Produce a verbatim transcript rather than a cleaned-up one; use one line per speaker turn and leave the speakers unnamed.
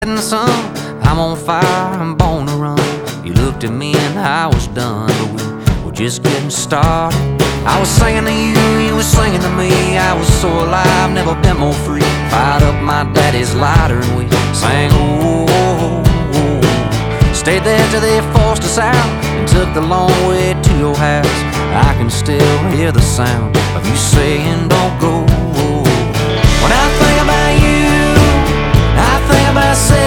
In the sun, I'm on fire, I'm born to run. You looked at me and I was done, but we were just getting started. I was singing to you, you were singing to me. I was so alive, never been more free. Fired up my daddy's lighter and we sang, oh, oh, oh. Stayed there till they forced us out and took the long way to your house. I can still hear the sound of you saying, don't go. When I think about you, I think about saying